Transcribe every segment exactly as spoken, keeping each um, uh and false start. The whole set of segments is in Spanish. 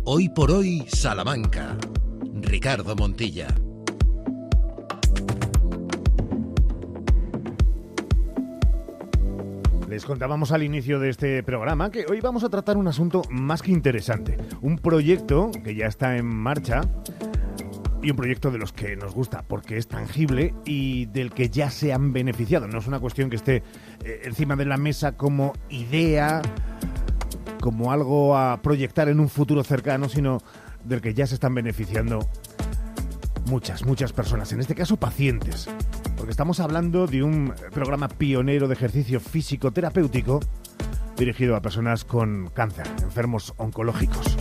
Hoy por hoy, Salamanca. Ricardo Montilla. Les contábamos al inicio de este programa que hoy vamos a tratar un asunto más que interesante. Un proyecto que ya está en marcha y un proyecto de los que nos gusta porque es tangible y del que ya se han beneficiado. No es una cuestión que esté eh, encima de la mesa como idea, como algo a proyectar en un futuro cercano, sino del que ya se están beneficiando muchas, muchas personas, en este caso pacientes. Porque estamos hablando de un programa pionero de ejercicio físico terapéutico dirigido a personas con cáncer, enfermos oncológicos.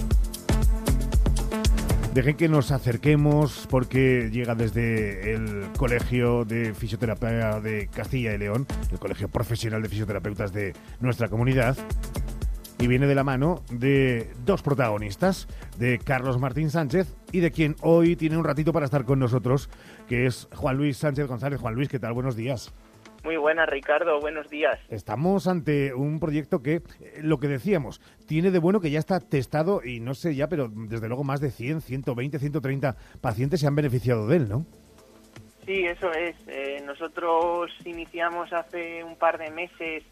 Dejen que nos acerquemos porque llega desde el Colegio de Fisioterapia de Castilla y León, el Colegio Profesional de Fisioterapeutas de nuestra comunidad, y viene de la mano de dos protagonistas, de Carlos Martín Sánchez y de quien hoy tiene un ratito para estar con nosotros, que es Juan Luis Sánchez González. Juan Luis, ¿qué tal? Buenos días. Muy buenas, Ricardo. Buenos días. Estamos ante un proyecto que, eh, lo que decíamos, tiene de bueno que ya está testado y no sé ya, pero desde luego más de cien, ciento veinte, ciento treinta pacientes se han beneficiado de él, ¿no? Sí, eso es. Eh, nosotros iniciamos hace un par de meses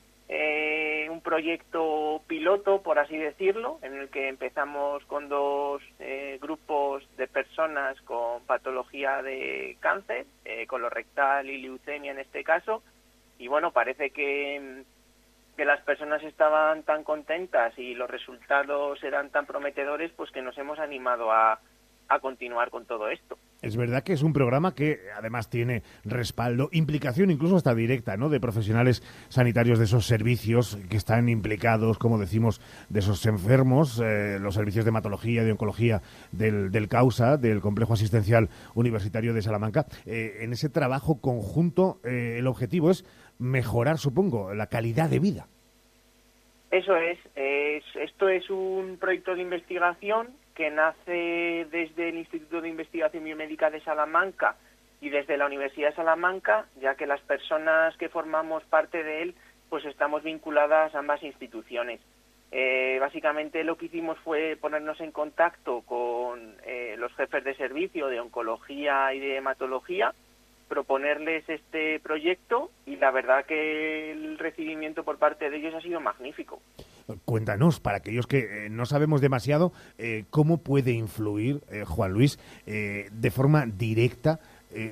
eh, un proyecto piloto, por así decirlo, en el que empezamos con dos eh, grupos de personas con patología de cáncer, eh, colorectal y leucemia en este caso, y bueno, parece que, que las personas estaban tan contentas y los resultados eran tan prometedores, pues que nos hemos animado a, a continuar con todo esto. Es verdad que es un programa que además tiene respaldo, implicación incluso hasta directa, ¿no?, de profesionales sanitarios de esos servicios que están implicados, como decimos, de esos enfermos, eh, los servicios de hematología, de oncología del, del CAUSA, del Complejo Asistencial Universitario de Salamanca. Eh, en ese trabajo conjunto, eh, el objetivo es mejorar, supongo, la calidad de vida. Eso es, es, esto es un proyecto de investigación que nace desde el Instituto de Investigación Biomédica de Salamanca y desde la Universidad de Salamanca, ya que las personas que formamos parte de él, pues estamos vinculadas a ambas instituciones. Eh, básicamente lo que hicimos fue ponernos en contacto con eh, los jefes de servicio de oncología y de hematología, proponerles este proyecto y la verdad que el recibimiento por parte de ellos ha sido magnífico. Cuéntanos, para aquellos que eh, no sabemos demasiado, eh, cómo puede influir, eh, Juan Luis, eh, de forma directa eh,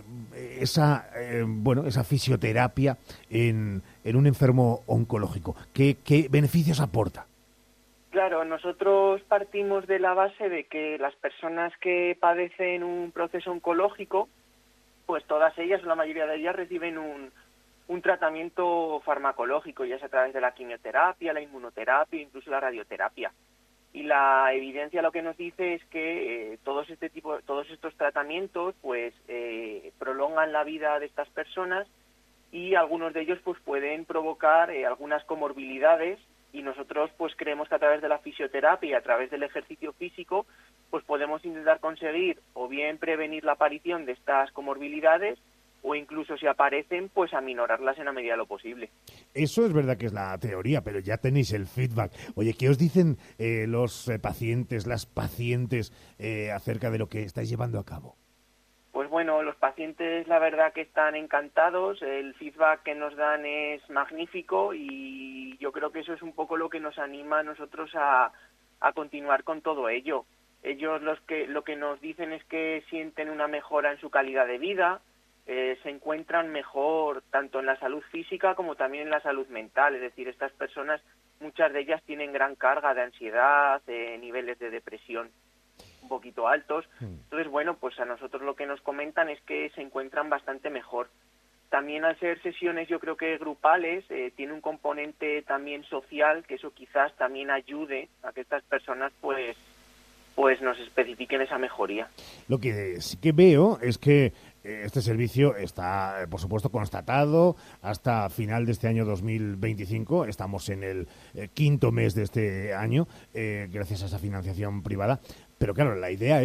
esa eh, bueno esa fisioterapia en, en un enfermo oncológico. ¿Qué, qué beneficios aporta? Claro, nosotros partimos de la base de que las personas que padecen un proceso oncológico, pues todas ellas, la mayoría de ellas, reciben un, un tratamiento farmacológico, ya sea a través de la quimioterapia, la inmunoterapia, incluso la radioterapia. Y la evidencia lo que nos dice es que eh, todos este tipo, todos estos tratamientos, pues eh, prolongan la vida de estas personas y algunos de ellos, pues pueden provocar eh, algunas comorbilidades. Y nosotros, pues creemos que a través de la fisioterapia y a través del ejercicio físico, pues podemos intentar conseguir o bien prevenir la aparición de estas comorbilidades o incluso si aparecen, pues aminorarlas en la medida de lo posible. Eso es verdad que es la teoría, pero ya tenéis el feedback. Oye, ¿qué os dicen eh, los eh, pacientes, las pacientes eh, acerca de lo que estáis llevando a cabo? Pues bueno, los pacientes la verdad que están encantados, el feedback que nos dan es magnífico y yo creo que eso es un poco lo que nos anima a nosotros a, a continuar con todo ello. Ellos los que, lo que nos dicen es que sienten una mejora en su calidad de vida, eh, se encuentran mejor tanto en la salud física como también en la salud mental, es decir, estas personas, muchas de ellas tienen gran carga de ansiedad, eh, niveles de depresión un poquito altos. Entonces, bueno, pues a nosotros lo que nos comentan es que se encuentran bastante mejor. También al ser sesiones yo creo que grupales, eh, tiene un componente también social, que eso quizás también ayude a que estas personas pues pues nos especifiquen esa mejoría. Lo que sí que veo es que eh, este servicio está, eh, por supuesto, constatado hasta final de este año dos mil veinticinco. Estamos en el eh, quinto mes de este año, eh, gracias a esa financiación privada. Pero claro, la idea es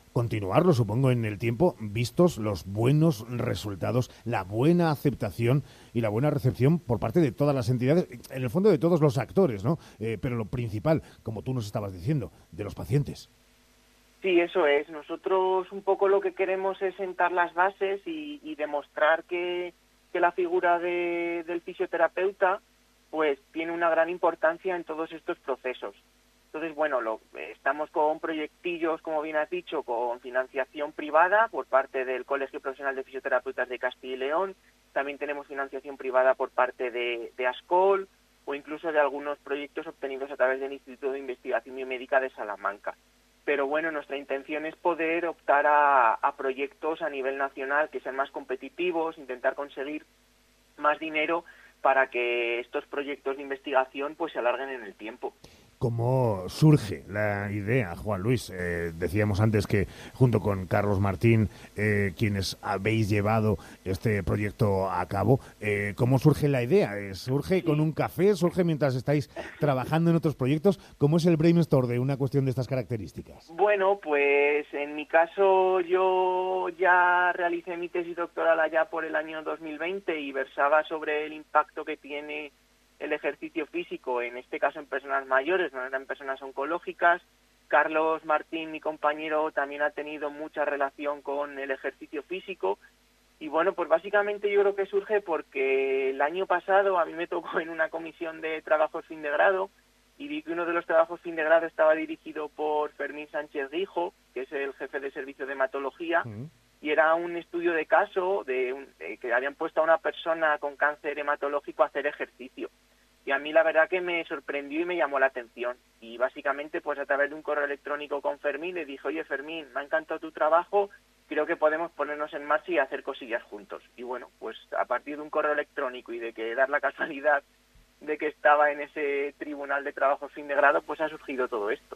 continuarlo, supongo, en el tiempo, vistos los buenos resultados, la buena aceptación y la buena recepción por parte de todas las entidades, en el fondo de todos los actores, ¿no? Eh, pero lo principal, como tú nos estabas diciendo, de los pacientes. Sí, eso es. Nosotros un poco lo que queremos es sentar las bases y, y demostrar que, que la figura de, del fisioterapeuta pues tiene una gran importancia en todos estos procesos. Entonces, bueno, lo, estamos con proyectillos, como bien has dicho, con financiación privada por parte del Colegio Profesional de Fisioterapeutas de Castilla y León. También tenemos financiación privada por parte de, de ASCOL o incluso de algunos proyectos obtenidos a través del Instituto de Investigación Biomédica de Salamanca. Pero bueno, nuestra intención es poder optar a, a proyectos a nivel nacional que sean más competitivos, intentar conseguir más dinero para que estos proyectos de investigación pues se alarguen en el tiempo. ¿Cómo surge la idea, Juan Luis? Eh, decíamos antes que junto con Carlos Martín, eh, quienes habéis llevado este proyecto a cabo, eh, ¿cómo surge la idea? Eh, ¿Surge con un café? ¿Surge mientras estáis trabajando en otros proyectos? ¿Cómo es el brainstorm de una cuestión de estas características? Bueno, pues en mi caso yo ya realicé mi tesis doctoral allá por el año dos mil veinte y versaba sobre el impacto que tiene el ejercicio físico, en este caso en personas mayores, no eran personas oncológicas. Carlos Martín, mi compañero, también ha tenido mucha relación con el ejercicio físico. Y bueno, pues básicamente yo creo que surge porque el año pasado a mí me tocó en una comisión de trabajos fin de grado y vi que uno de los trabajos fin de grado estaba dirigido por Fermín Sánchez Rijo, que es el jefe de servicio de hematología, uh-huh. y era un estudio de caso de, un, de que habían puesto a una persona con cáncer hematológico a hacer ejercicio. Y a mí la verdad que me sorprendió y me llamó la atención. Y básicamente pues a través de un correo electrónico con Fermín le dije, oye Fermín, me ha encantado tu trabajo, creo que podemos ponernos en marcha y hacer cosillas juntos. Y bueno, pues a partir de un correo electrónico y de que dar la casualidad de que estaba en ese tribunal de trabajo fin de grado, pues ha surgido todo esto.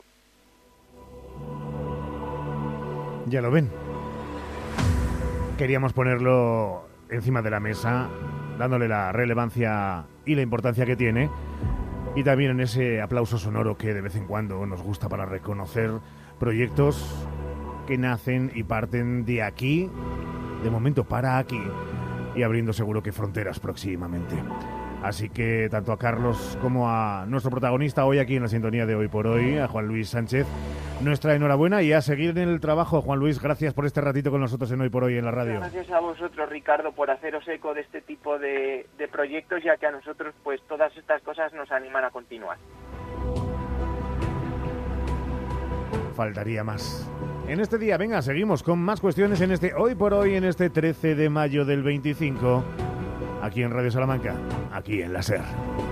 Ya lo ven. Queríamos ponerlo encima de la mesa, dándole la relevancia y la importancia que tiene, y también en ese aplauso sonoro que de vez en cuando nos gusta para reconocer proyectos que nacen y parten de aquí, de momento para aquí, y abriendo seguro que fronteras próximamente. Así que tanto a Carlos como a nuestro protagonista hoy aquí en la sintonía de Hoy por Hoy, a Juan Luis Sánchez, nuestra enhorabuena y a seguir en el trabajo. Juan Luis, gracias por este ratito con nosotros en Hoy por Hoy en la radio. Gracias a vosotros, Ricardo, por haceros eco de este tipo de, de proyectos, ya que a nosotros pues todas estas cosas nos animan a continuar. Faltaría más. En este día, venga, seguimos con más cuestiones en este Hoy por Hoy, en este trece de mayo del veinticinco, aquí en Radio Salamanca, aquí en la SER.